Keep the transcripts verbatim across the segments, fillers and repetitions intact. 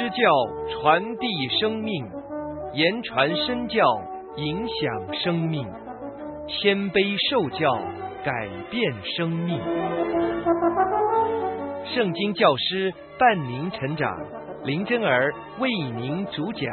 教传递生命，言传身教影响生命，谦卑受教改变生命。圣经教师伴您成长，林真儿为您主讲。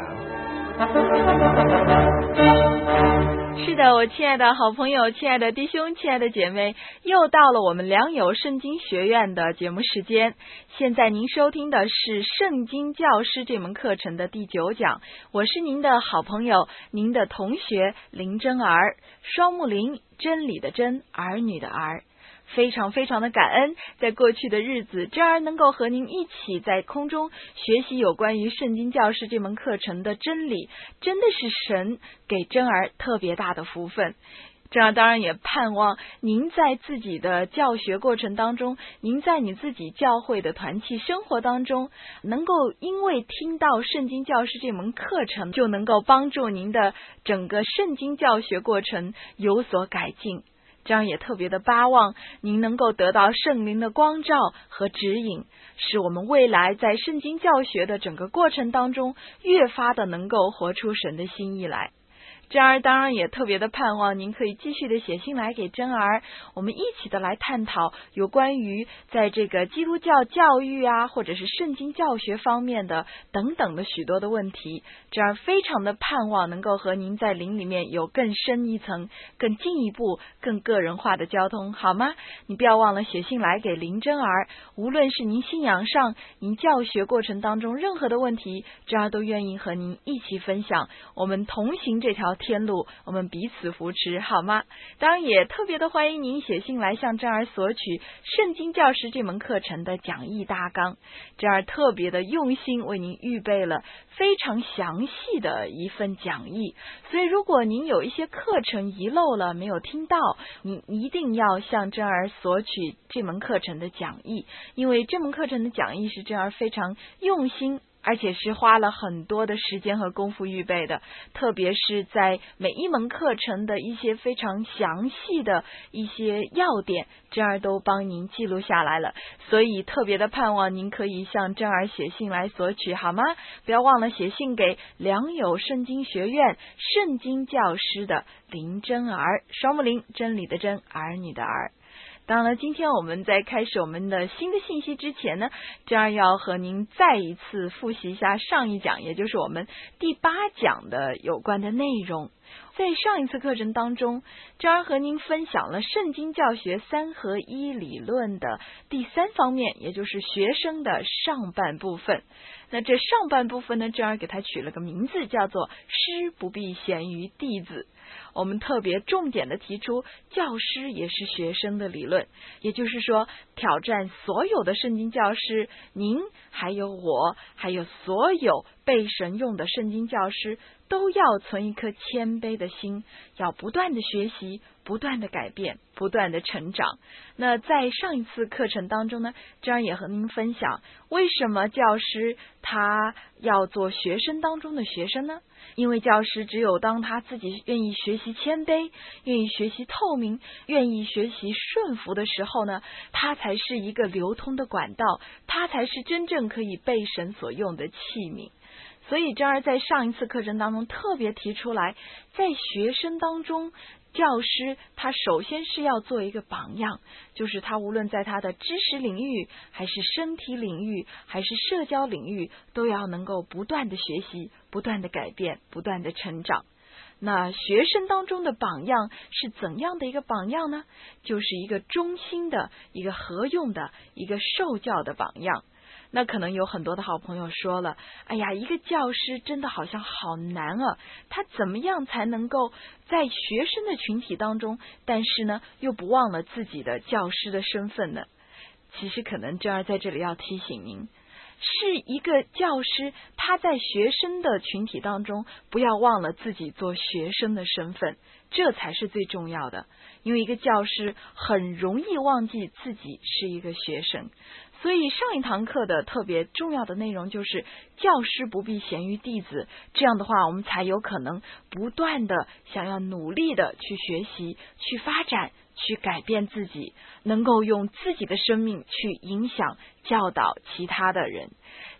是的，我亲爱的好朋友，亲爱的弟兄，亲爱的姐妹，又到了我们良友圣经学院的节目时间。现在您收听的是圣经教师这门课程的第九讲，我是您的好朋友，您的同学林真儿，双木林，真理的真，儿女的儿。非常非常的感恩，在过去的日子，真儿能够和您一起在空中学习有关于圣经教师这门课程的真理，真的是神给真儿特别大的福分。真儿当然也盼望您在自己的教学过程当中，您在你自己教会的团契生活当中，能够因为听到圣经教师这门课程，就能够帮助您的整个圣经教学过程有所改进。这样也特别的巴望您能够得到圣灵的光照和指引，使我们未来在圣经教学的整个过程当中越发的能够活出神的心意来。真儿当然也特别的盼望您可以继续的写信来给真儿，我们一起的来探讨有关于在这个基督教教育啊，或者是圣经教学方面的等等的许多的问题。真儿非常的盼望能够和您在灵里面有更深一层、更进一步、更个人化的交通，好吗？你不要忘了写信来给林真儿，无论是您信仰上、您教学过程当中任何的问题，真儿都愿意和您一起分享，我们同行这条天路，我们彼此扶持，好吗？当然也特别的欢迎您写信来向真儿索取圣经教师这门课程的讲义大纲。真儿特别的用心为您预备了非常详细的一份讲义，所以如果您有一些课程遗漏了，没有听到，你一定要向真儿索取这门课程的讲义，因为这门课程的讲义是真儿非常用心而且是花了很多的时间和功夫预备的，特别是在每一门课程的一些非常详细的一些要点，真儿都帮您记录下来了，所以特别的盼望您可以向真儿写信来索取，好吗？不要忘了写信给良友圣经学院圣经教师的林真儿，双木林，真理的真，儿女的儿。当然了，今天我们在开始我们的新的信息之前呢，真儿要和您再一次复习一下上一讲，也就是我们第八讲的有关的内容。在上一次课程当中，真儿和您分享了圣经教学三合一理论的第三方面，也就是学生的上半部分。那这上半部分呢，真儿给它取了个名字，叫做师不必贤于弟子。我们特别重点的提出教师也是学生的理论，也就是说挑战所有的圣经教师，您还有我还有所有被神用的圣经教师都要存一颗谦卑的心，要不断的学习，不断的改变，不断的成长。那在上一次课程当中呢，真儿也和您分享为什么教师他要做学生当中的学生呢？因为教师只有当他自己愿意学习谦卑，愿意学习透明，愿意学习顺服的时候呢，他才是一个流通的管道，他才是真正可以被神所用的器皿。所以真儿在上一次课程当中特别提出来，在学生当中，教师他首先是要做一个榜样，就是他无论在他的知识领域，还是身体领域，还是社交领域，都要能够不断的学习，不断的改变，不断的成长。那学生当中的榜样是怎样的一个榜样呢？就是一个忠心的，一个合用的，一个受教的榜样。那可能有很多的好朋友说了，哎呀，一个教师真的好像好难啊，他怎么样才能够在学生的群体当中，但是呢又不忘了自己的教师的身份呢？其实可能真儿在这里要提醒您，是一个教师他在学生的群体当中不要忘了自己做学生的身份，这才是最重要的。因为一个教师很容易忘记自己是一个学生，所以上一堂课的特别重要的内容就是教师不必贤于弟子，这样的话我们才有可能不断的想要努力的去学习，去发展，去改变自己，能够用自己的生命去影响教导其他的人。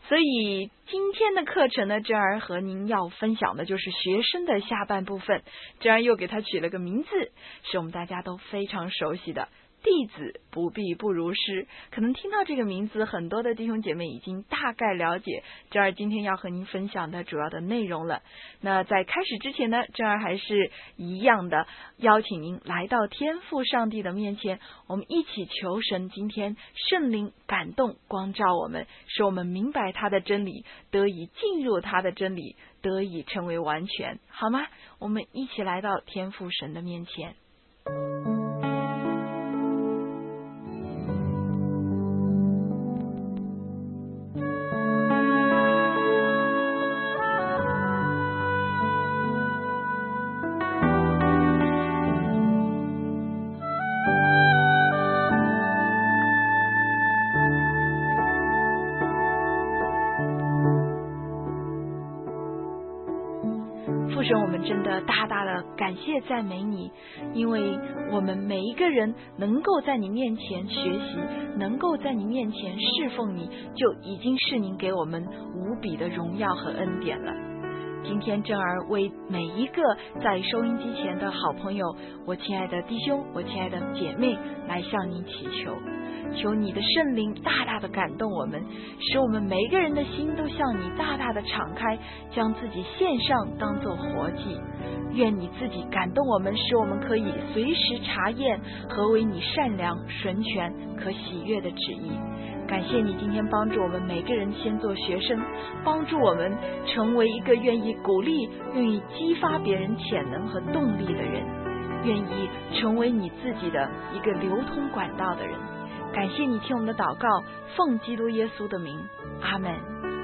所以今天的课程呢，珍儿和您要分享的就是学生的下半部分。珍儿又给他取了个名字，是我们大家都非常熟悉的弟子不必不如师。可能听到这个名字，很多的弟兄姐妹已经大概了解珍儿今天要和您分享的主要的内容了。那在开始之前呢，珍儿还是一样的邀请您来到天父上帝的面前，我们一起求神今天圣灵感动光照我们，使我们明白他的真理，得以进入他的真理，得以成为完全，好吗？我们一起来到天父神的面前。父神，我们真的大大的感谢赞美你，因为我们每一个人能够在你面前学习，能够在你面前侍奉你，就已经是您给我们无比的荣耀和恩典了。今天珍儿为每一个在收音机前的好朋友，我亲爱的弟兄，我亲爱的姐妹，来向你祈求，求你的圣灵大大的感动我们，使我们每一个人的心都向你大大的敞开，将自己献上当作活祭。愿你自己感动我们，使我们可以随时查验何为你善良、纯全、可喜悦的旨意。感谢你今天帮助我们每个人先做学生，帮助我们成为一个愿意鼓励、愿意激发别人潜能和动力的人，愿意成为你自己的一个流通管道的人。感谢你听我们的祷告，奉基督耶稣的名，阿们。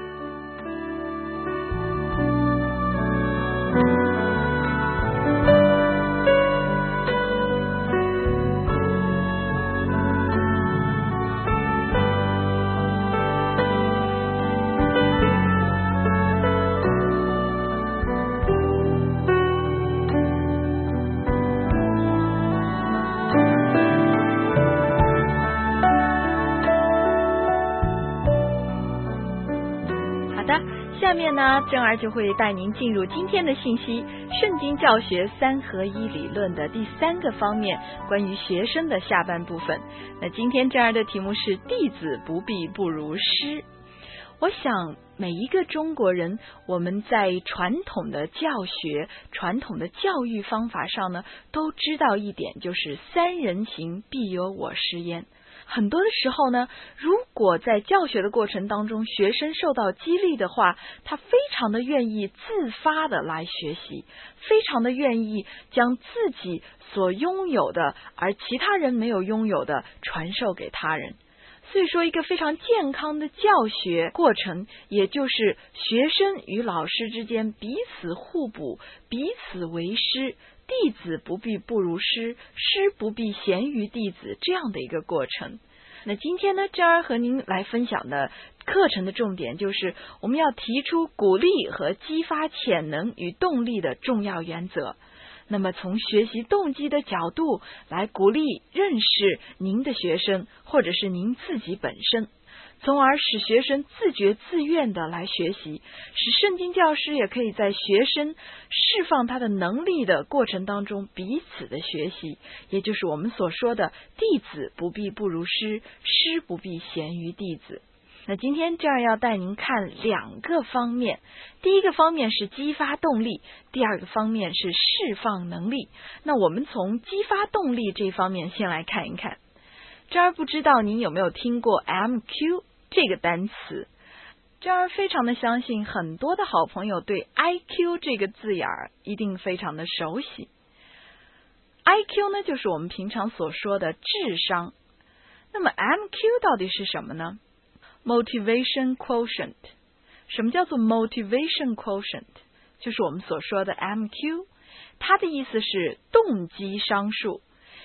下面呢，珍儿就会带您进入今天的信息，圣经教学三合一理论的第三个方面，关于学生的下半部分。那今天珍儿的题目是弟子不必不如师。我想每一个中国人，我们在传统的教学、传统的教育方法上呢，都知道一点，就是三人行必有我师焉。很多的时候呢，如果在教学的过程当中，学生受到激励的话，他非常的愿意自发的来学习，非常的愿意将自己所拥有的，而其他人没有拥有的传授给他人。所以说，一个非常健康的教学过程，也就是学生与老师之间彼此互补，彼此为师，弟子不必不如师，师不必贤于弟子，这样的一个过程。那今天呢，珍儿和您来分享的课程的重点就是我们要提出鼓励和激发潜能与动力的重要原则。那么从学习动机的角度来鼓励认识您的学生或者是您自己本身，从而使学生自觉自愿的来学习，使圣经教师也可以在学生释放他的能力的过程当中彼此的学习，也就是我们所说的弟子不必不如师，师不必贤于弟子。那今天这样要带您看两个方面，第一个方面是激发动力，第二个方面是释放能力。那我们从激发动力这方面先来看一看。这儿不知道您有没有听过 M Q 这个单词？这儿非常的相信很多的好朋友对 I Q 这个字眼儿一定非常的熟悉。I Q 呢，就是我们平常所说的智商。那么 M Q 到底是什么呢？Motivation quotient。 什么叫做 motivation quotient？ 就是我们所说的 M Q， 它的意思是动机商数，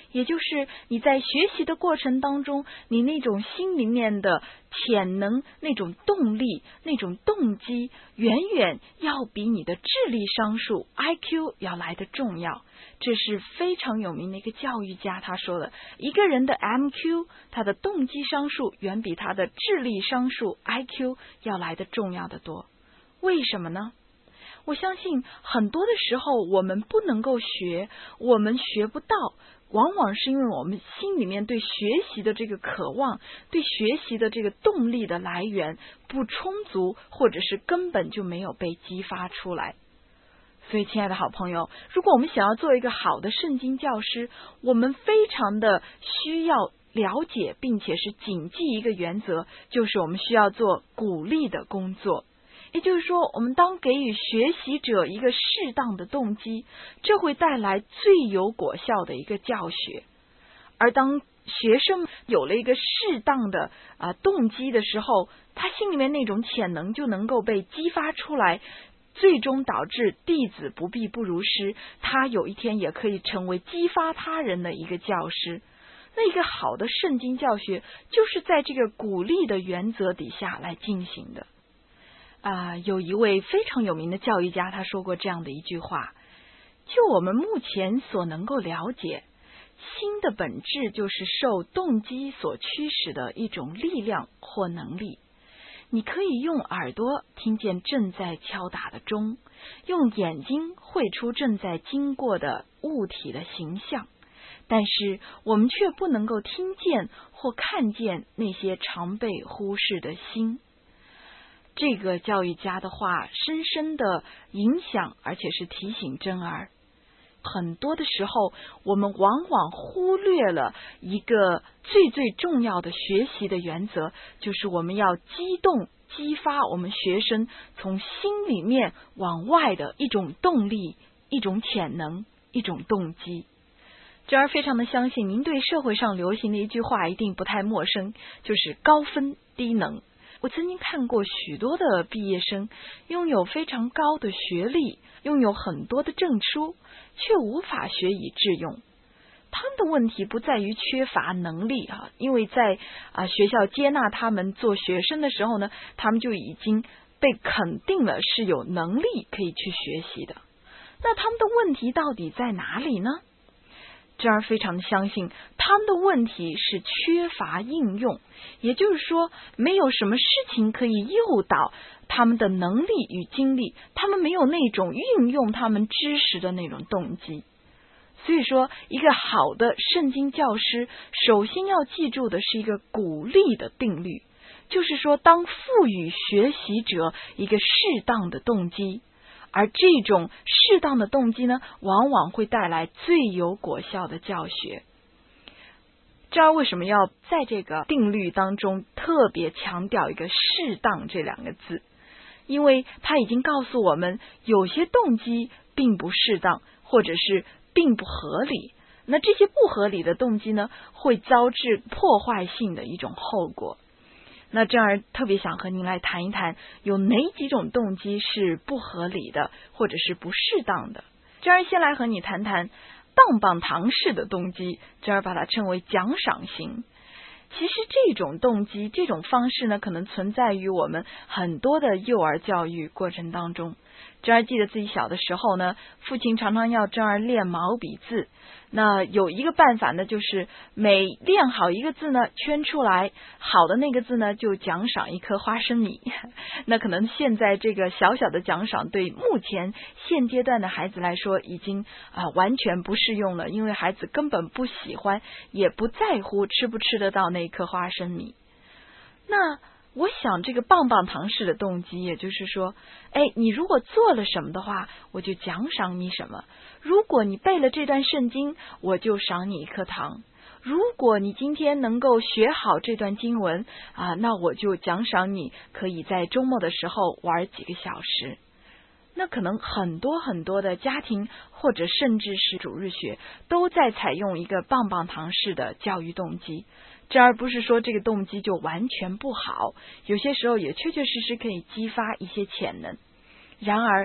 也就是你在学习的过程当中，你那种心里面的潜能、那种动力、那种动机，远远要比你的智力商数 I Q 要来得重要。这是非常有名的一个教育家他说的，一个人的 M Q， 他的动机商数远比他的智力商数 I Q 要来得重要得多。为什么呢？我相信很多的时候我们不能够学，我们学不到，往往是因为我们心里面对学习的这个渴望，对学习的这个动力的来源不充足，或者是根本就没有被激发出来。所以亲爱的好朋友，如果我们想要做一个好的圣经教师，我们非常的需要了解并且是谨记一个原则，就是我们需要做鼓励的工作。也就是说，我们当给予学习者一个适当的动机，这会带来最有果效的一个教学。而当学生有了一个适当的啊、呃、动机的时候，他心里面那种潜能就能够被激发出来，最终导致弟子不必不如师，他有一天也可以成为激发他人的一个教师。那一个好的圣经教学就是在这个鼓励的原则底下来进行的。啊、呃，有一位非常有名的教育家，他说过这样的一句话：就我们目前所能够了解，心的本质就是受动机所驱使的一种力量或能力。你可以用耳朵听见正在敲打的钟，用眼睛绘出正在经过的物体的形象，但是我们却不能够听见或看见那些常被忽视的心。这个教育家的话深深的影响，而且是提醒珍儿，很多的时候我们往往忽略了一个最最重要的学习的原则，就是我们要激动激发我们学生从心里面往外的一种动力、一种潜能、一种动机。珍儿非常的相信您对社会上流行的一句话一定不太陌生，就是高分低能。我曾经看过许多的毕业生拥有非常高的学历，拥有很多的证书，却无法学以致用。他们的问题不在于缺乏能力啊，因为在啊学校接纳他们做学生的时候呢，他们就已经被肯定了是有能力可以去学习的。那他们的问题到底在哪里呢？珍儿非常的相信他们的问题是缺乏应用，也就是说没有什么事情可以诱导他们的能力与精力，他们没有那种运用他们知识的那种动机。所以说一个好的圣经教师首先要记住的是一个鼓励的定律，就是说当赋予学习者一个适当的动机，而这种适当的动机呢，往往会带来最有果效的教学。这儿为什么要在这个定律当中特别强调一个适当这两个字？因为他已经告诉我们，有些动机并不适当，或者是并不合理。那这些不合理的动机呢，会招致破坏性的一种后果。那这样特别想和您来谈一谈，有哪几种动机是不合理的，或者是不适当的。这样先来和你谈谈棒棒糖式的动机，这样把它称为奖赏型。其实这种动机，这种方式呢，可能存在于我们很多的幼儿教育过程当中。珍儿记得自己小的时候呢，父亲常常要珍儿练毛笔字。那有一个办法呢，就是每练好一个字呢，圈出来好的那个字呢，就奖赏一颗花生米。那可能现在这个小小的奖赏对目前现阶段的孩子来说已经啊、呃、完全不适用了，因为孩子根本不喜欢也不在乎吃不吃得到那一颗花生米。那我想这个棒棒糖式的动机，也就是说，哎，你如果做了什么的话，我就奖赏你什么。如果你背了这段圣经，我就赏你一颗糖。如果你今天能够学好这段经文啊，那我就奖赏你可以在周末的时候玩几个小时。那可能很多很多的家庭，或者甚至是主日学，都在采用一个棒棒糖式的教育动机。这而不是说这个动机就完全不好，有些时候也确确实实可以激发一些潜能。然而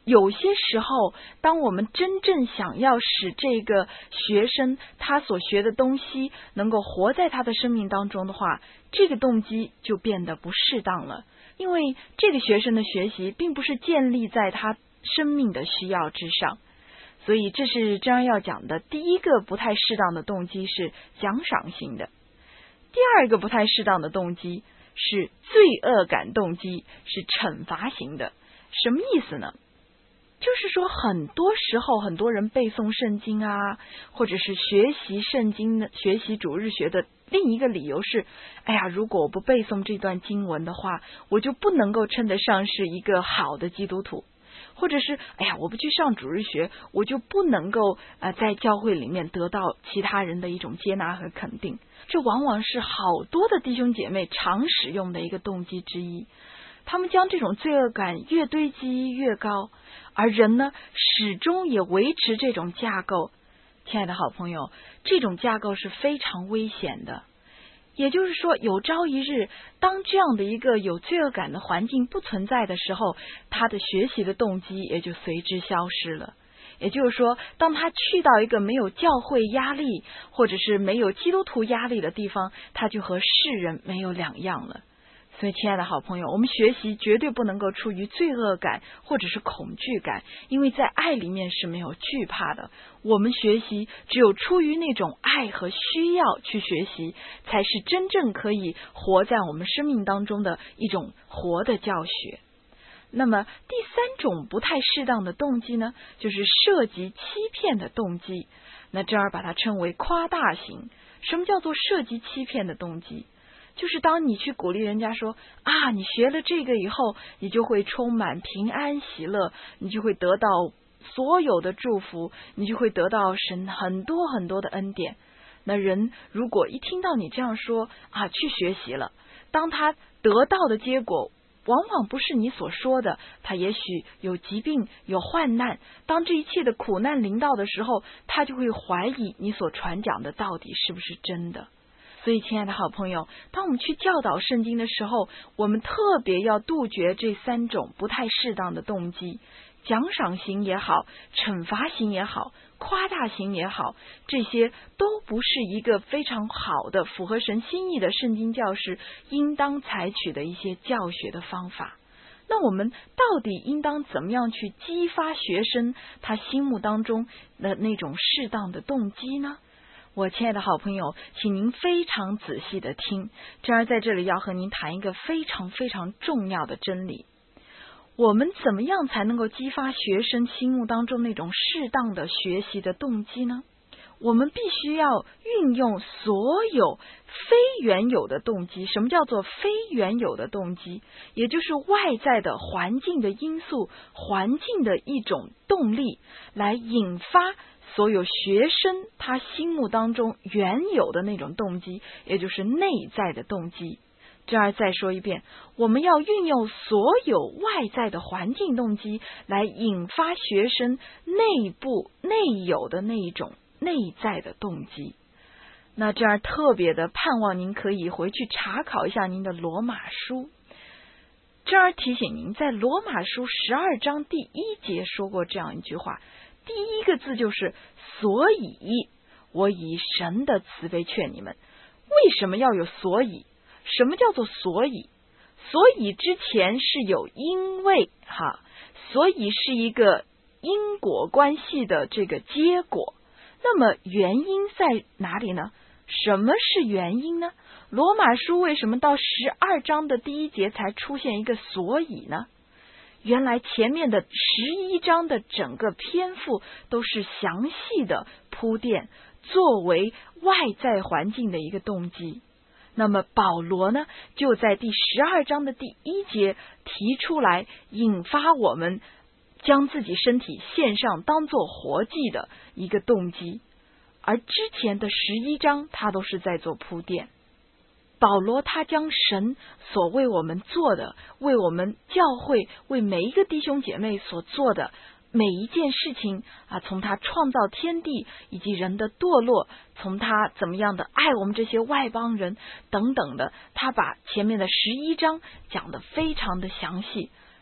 有些时候，当我们真正想要使这个学生他所学的东西能够活在他的生命当中的话，这个动机就变得不适当了。因为这个学生的学习并不是建立在他生命的需要之上，所以这是这样要讲的第一个不太适当的动机是奖赏性的。第二个不太适当的动机是罪恶感动机，是惩罚型的。什么意思呢？就是说很多时候很多人背诵圣经啊，或者是学习圣经的学习主日学的另一个理由是，哎呀，如果我不背诵这段经文的话，我就不能够称得上是一个好的基督徒。或者是哎呀，我不去上主日学，我就不能够呃在教会里面得到其他人的一种接纳和肯定。这往往是好多的弟兄姐妹常使用的一个动机之一。他们将这种罪恶感越堆积越高，而人呢始终也维持这种架构。亲爱的好朋友，这种架构是非常危险的。也就是说，有朝一日当这样的一个有罪恶感的环境不存在的时候，他的学习的动机也就随之消失了。也就是说，当他去到一个没有教会压力或者是没有基督徒压力的地方，他就和世人没有两样了。所以亲爱的好朋友，我们学习绝对不能够出于罪恶感或者是恐惧感，因为在爱里面是没有惧怕的。我们学习只有出于那种爱和需要去学习，才是真正可以活在我们生命当中的一种活的教学。那么第三种不太适当的动机呢，就是涉及欺骗的动机。那这儿把它称为夸大型。什么叫做涉及欺骗的动机？就是当你去鼓励人家说啊，你学了这个以后，你就会充满平安喜乐，你就会得到所有的祝福，你就会得到神很多很多的恩典。那人如果一听到你这样说啊，去学习了，当他得到的结果往往不是你所说的，他也许有疾病有患难，当这一切的苦难临到的时候，他就会怀疑你所传讲的到底是不是真的。所以亲爱的好朋友，当我们去教导圣经的时候，我们特别要杜绝这三种不太适当的动机。奖赏型也好，惩罚型也好，夸大型也好，这些都不是一个非常好的符合神心意的圣经教师应当采取的一些教学的方法。那我们到底应当怎么样去激发学生他心目当中的那种适当的动机呢？我亲爱的好朋友，请您非常仔细的听，这儿在这里要和您谈一个非常非常重要的真理。我们怎么样才能够激发学生心目当中那种适当的学习的动机呢？我们必须要运用所有非原有的动机。什么叫做非原有的动机？也就是外在的环境的因素，环境的一种动力，来引发所有学生他心目当中原有的那种动机，也就是内在的动机。这儿再说一遍，我们要运用所有外在的环境动机来引发学生内部内有的那一种内在的动机。那这儿特别的盼望您可以回去查考一下您的罗马书。这儿提醒您，在罗马书十二章第一节说过这样一句话，第一个字就是所以我以神的慈悲劝你们。为什么要有所以？什么叫做所以？所以之前是有因为哈，所以是一个因果关系的这个结果。那么原因在哪里呢？什么是原因呢？罗马书为什么到十二章的第一节才出现一个所以呢？原来前面的十一章的整个篇幅都是详细的铺垫，作为外在环境的一个动机。那么保罗呢，就在第十二章的第一节提出来，引发我们将自己身体献上当作活祭的一个动机。而之前的十一章他都是在做铺垫。保罗他将神所为我们做的，为我们教会，为每一个弟兄姐妹所做的每一件事情啊，从他创造天地以及人的堕落，从他怎么样的爱我们这些外邦人等等的，他把前面的十一章讲得非常的详细。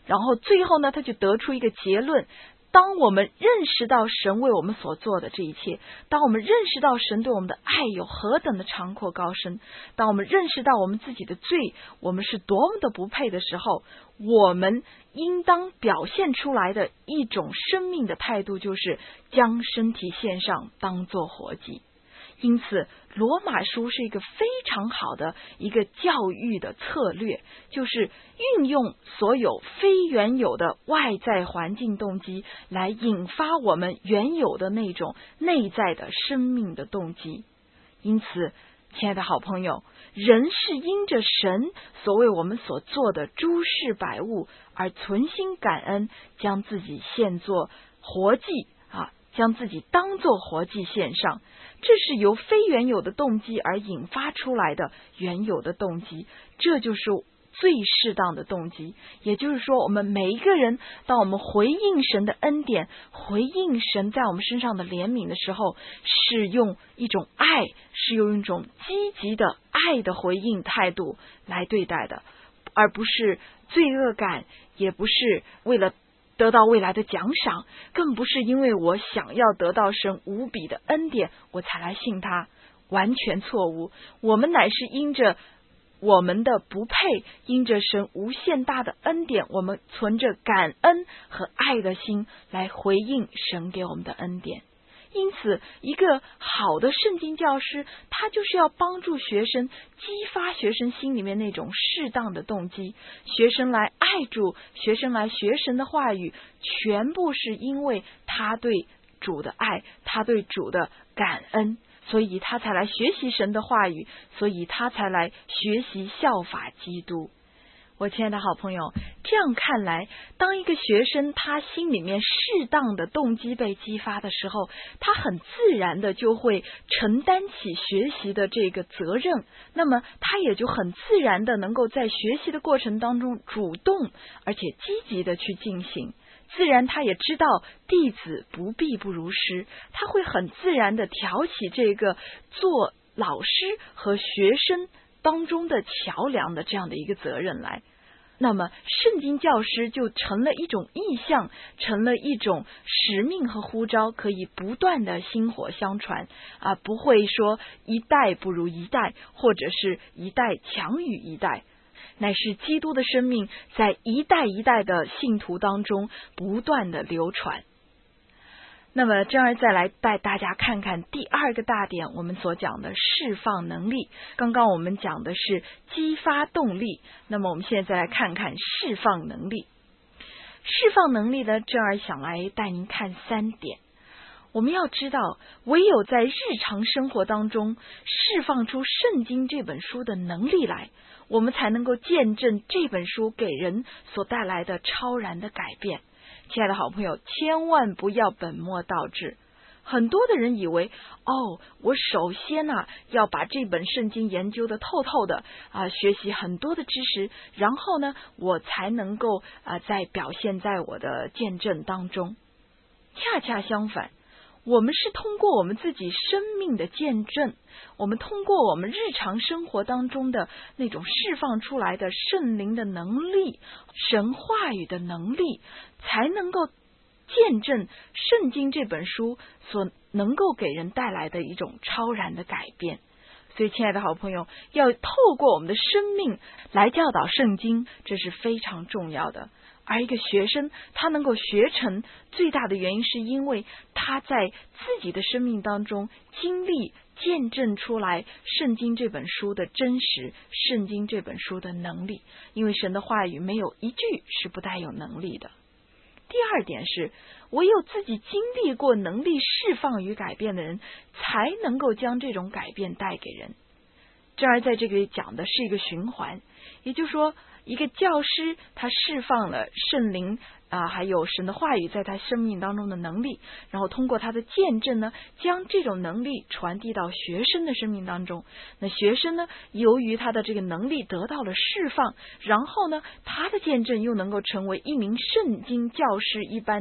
然后最后呢，他就得出一个结论：当我们认识到神为我们所做的这一切，当我们认识到神对我们的爱有何等的长阔高深，当我们认识到我们自己的罪，我们是多么的不配的时候，我们应当表现出来的一种生命的态度，就是将身体献上，当作活祭。因此罗马书是一个非常好的一个教育的策略，就是运用所有非原有的外在环境动机来引发我们原有的那种内在的生命的动机。因此亲爱的好朋友，人是因着神所为我们所做的诸事百物而存心感恩，将自己献作活祭啊，将自己当作活祭献上。这是由非原有的动机而引发出来的原有的动机，这就是最适当的动机。也就是说，我们每一个人当我们回应神的恩典，回应神在我们身上的怜悯的时候，是用一种爱，是用一种积极的爱的回应态度来对待的，而不是罪恶感，也不是为了得到未来的奖赏，更不是因为我想要得到神无比的恩典我才来信他，完全错误。我们乃是因着我们的不配，因着神无限大的恩典，我们存着感恩和爱的心来回应神给我们的恩典。因此一个好的圣经教师，他就是要帮助学生，激发学生心里面那种适当的动机，学生来爱主，学生来学神的话语，全部是因为他对主的爱，他对主的感恩，所以他才来学习神的话语，所以他才来学习效法基督。我亲爱的好朋友，这样看来，当一个学生他心里面适当的动机被激发的时候，他很自然的就会承担起学习的这个责任，那么他也就很自然的能够在学习的过程当中主动而且积极的去进行。自然他也知道弟子不必不如师，他会很自然的挑起这个做老师和学生当中的桥梁的这样的一个责任来。那么圣经教师就成了一种意象，成了一种使命和呼召，可以不断的薪火相传啊，不会说一代不如一代，或者是一代强于一代，乃是基督的生命在一代一代的信徒当中不断的流传。那么这样再来带大家看看第二个大点，我们所讲的释放能力。刚刚我们讲的是激发动力，那么我们现在再来看看释放能力。释放能力呢，这样想来带您看三点。我们要知道，唯有在日常生活当中释放出圣经这本书的能力来，我们才能够见证这本书给人所带来的超然的改变。亲爱的好朋友，千万不要本末倒置。很多的人以为，哦，我首先呢、啊、要把这本圣经研究的透透的啊，学习很多的知识，然后呢，我才能够啊在表现在我的见证当中。恰恰相反，我们是通过我们自己生命的见证，我们通过我们日常生活当中的那种释放出来的圣灵的能力，神话语的能力，才能够见证圣经这本书所能够给人带来的一种超然的改变。所以亲爱的好朋友，要透过我们的生命来教导圣经，这是非常重要的。而一个学生他能够学成，最大的原因是因为他在自己的生命当中经历见证出来圣经这本书的真实，圣经这本书的能力。因为神的话语没有一句是不带有能力的。第二点是，唯有自己经历过能力释放与改变的人，才能够将这种改变带给人。这儿在这里讲的是一个循环，也就是说，一个教师他释放了圣灵啊，还有神的话语在他生命当中的能力，然后通过他的见证呢，将这种能力传递到学生的生命当中。那学生呢，由于他的这个能力得到了释放，然后呢，他的见证又能够成为一名圣经教师一般的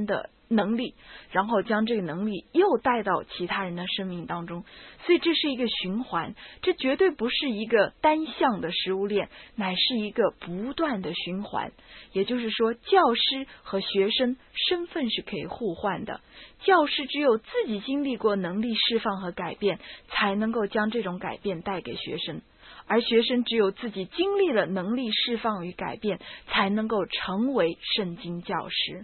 能力，然后将这个能力又带到其他人的生命当中，所以这是一个循环，这绝对不是一个单向的食物链，乃是一个不断的循环。也就是说，教师和学生身份是可以互换的，教师只有自己经历过能力释放和改变，才能够将这种改变带给学生，而学生只有自己经历了能力释放与改变，才能够成为圣经教师。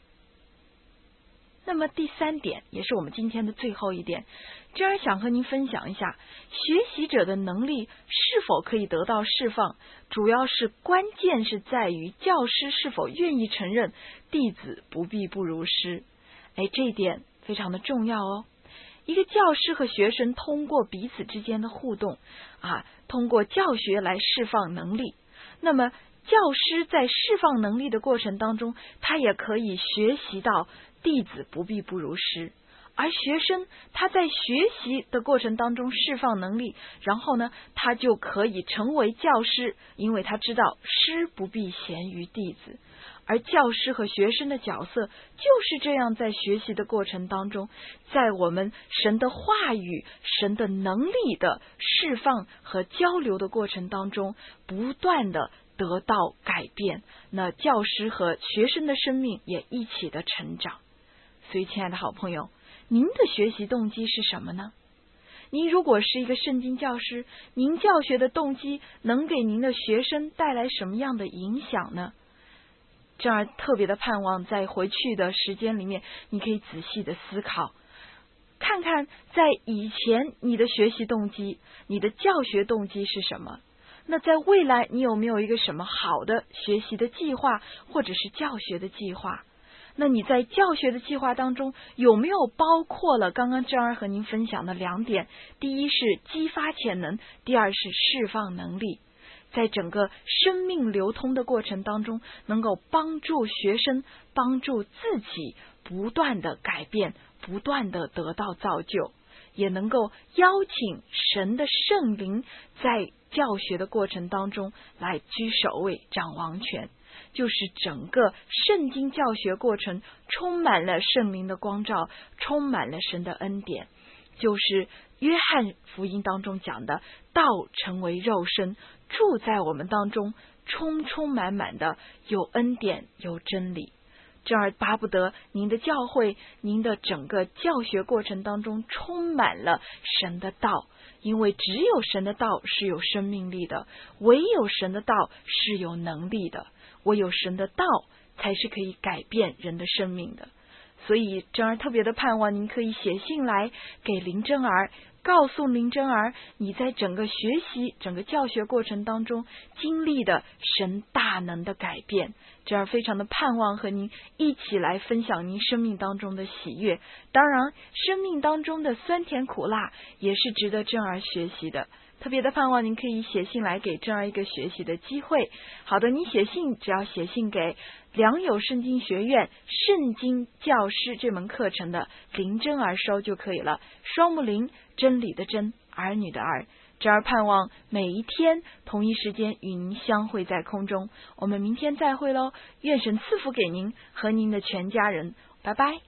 那么第三点，也是我们今天的最后一点，这儿想和您分享一下，学习者的能力是否可以得到释放，主要是关键是在于教师是否愿意承认弟子不必不如师。哎，这一点非常的重要哦。一个教师和学生通过彼此之间的互动啊，通过教学来释放能力。那么教师在释放能力的过程当中，他也可以学习到弟子不必不如师，而学生他在学习的过程当中释放能力，然后呢，他就可以成为教师，因为他知道师不必贤于弟子。而教师和学生的角色就是这样，在学习的过程当中，在我们神的话语、神的能力的释放和交流的过程当中，不断的得到改变，那教师和学生的生命也一起的成长。所以亲爱的好朋友，您的学习动机是什么呢？您如果是一个圣经教师，您教学的动机能给您的学生带来什么样的影响呢？这样特别的盼望在回去的时间里面，你可以仔细的思考，看看在以前你的学习动机、你的教学动机是什么，那在未来你有没有一个什么好的学习的计划，或者是教学的计划？那你在教学的计划当中有没有包括了刚刚正儿和您分享的两点？第一是激发潜能，第二是释放能力。在整个生命流通的过程当中，能够帮助学生、帮助自己不断的改变，不断的得到造就，也能够邀请神的圣灵在教学的过程当中来居首位、掌王权。就是整个圣经教学过程充满了圣灵的光照，充满了神的恩典，就是约翰福音当中讲的道成为肉身，住在我们当中，充充满满的有恩典有真理。这儿巴不得您的教会，您的整个教学过程当中充满了神的道，因为只有神的道是有生命力的，唯有神的道是有能力的，唯有神的道才是可以改变人的生命的。所以珍儿特别的盼望您可以写信来给林珍儿，告诉林珍儿你在整个学习整个教学过程当中经历的神大能的改变。珍儿非常的盼望和您一起来分享您生命当中的喜悦，当然生命当中的酸甜苦辣也是值得珍儿学习的。特别的盼望您可以写信来给珍儿一个学习的机会。好的，你写信只要写信给良友圣经学院圣经教师这门课程的林珍儿收就可以了，双木林，真理的真，儿女的儿。珍儿盼望每一天同一时间与您相会在空中，我们明天再会喽，愿神赐福给您和您的全家人，拜拜。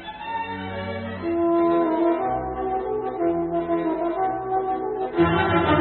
Thank you.